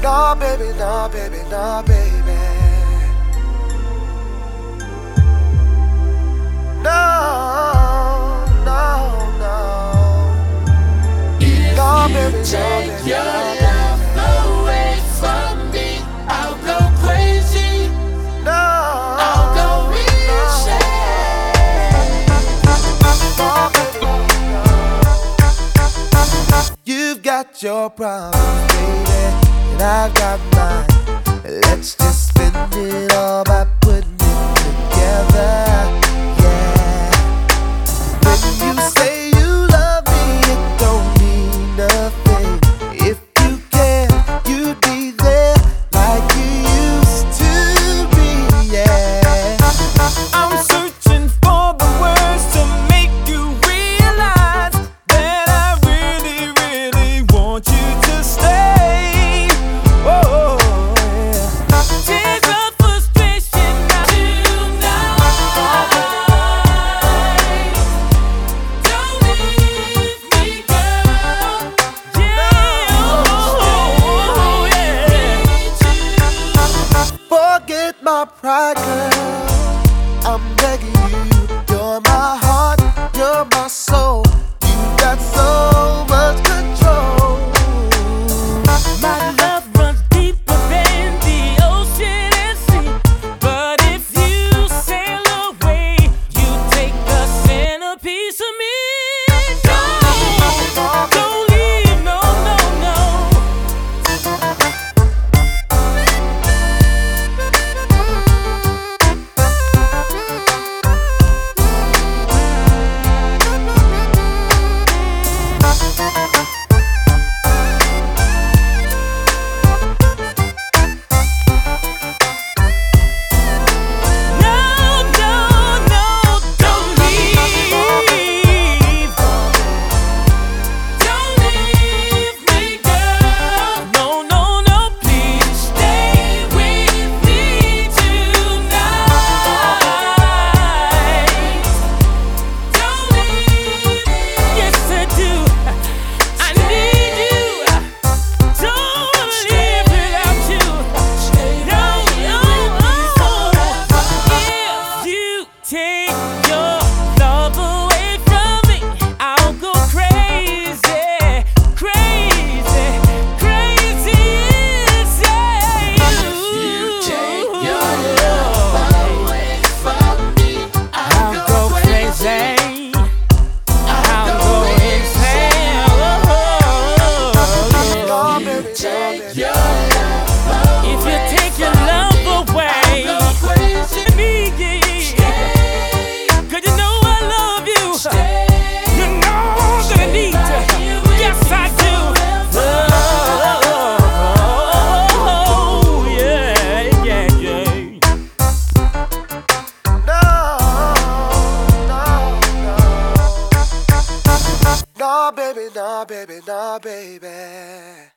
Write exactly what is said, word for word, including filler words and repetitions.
No, baby, no, baby, no, baby. No, no, no. If No, you baby, no, take baby, your no, love baby. away from me, I'll go crazy. No, I'll go insane. no, baby, no. You've got your problems, baby, and I've got mine. Let's just spend it all by putting it together. Yeah. When you say you love me, it don't mean nothing. If you care, you'd be there like you used to be. Yeah. I'm searching for the words to make you realize that I really, really want you to stay. Oh, yeah. Tears of frustration now tonight. Don't leave me, girl. Yeah, oh, yeah. Forget my pride, girl. I'm begging you. You're my heart, you're my soul. You got so much control. My love runs deeper than the ocean and sea. But if you sail away, you take the centerpiece of me. Don't, don't leave, no, no, no. No, no, no, don't leave. Don't leave me, girl. No, no, no, please stay with me tonight. Don't leave. Yes, I do. I need you. Don't wanna live without you. No, no, if you take your love away from me, I'll go crazy, crazy, crazy inside You take your love away from me, I'll I'll go go crazy. crazy. I'll I'll go go insane. insane. No, You baby, no, take baby. your love If away you take your from love me, away, I'll go crazy. me, yeah. Stay, 'Cause you know I love you. stay. You know that I need to. Yes, I do. Oh, yeah, yeah, yeah. No, no, no. No, baby, no, baby, no, baby.